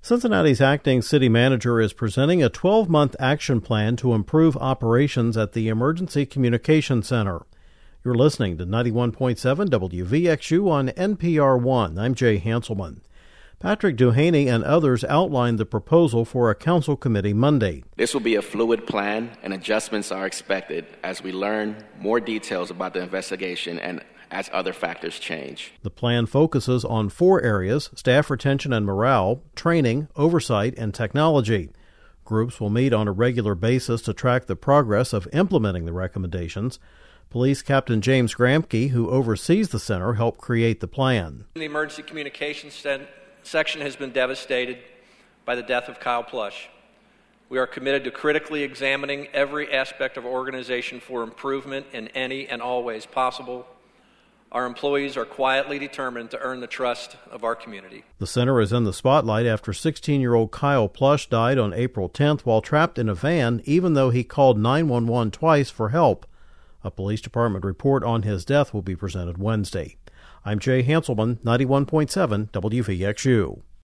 Cincinnati's acting city manager is presenting a 12-month action plan to improve operations at the Emergency Communication Center. You're listening to 91.7 WVXU on NPR One. I'm Jay Hanselman. Patrick Duhaney and others outlined the proposal for a council committee Monday. This will be a fluid plan, and adjustments are expected as we learn more details about the investigation and as other factors change. The plan focuses on 4 areas: staff retention and morale, training, oversight, and technology. Groups will meet on a regular basis to track the progress of implementing the recommendations. Police Captain James Gramke, who oversees the center, helped create the plan. The emergency communications section has been devastated by the death of Kyle Plush. We are committed to critically examining every aspect of our organization for improvement in any and all ways possible. Our employees are quietly determined to earn the trust of our community. The center is in the spotlight after 16-year-old Kyle Plush died on April 10th while trapped in a van, even though he called 911 twice for help. A police department report on his death will be presented Wednesday. I'm Jay Hanselman, 91.7 WVXU.